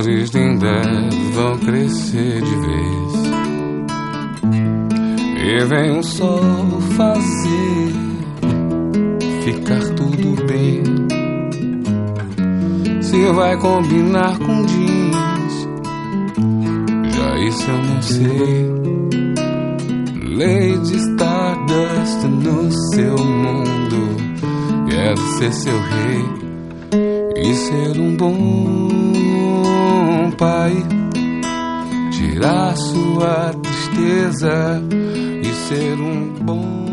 flores lindas vão crescer de vez e vem o sol fazer ficar tudo bem. Se vai combinar com jeans, já isso eu não sei. Lady Stardust no seu mundo, quero ser seu rei e ser um bom pai, tirar sua tristeza e ser um bom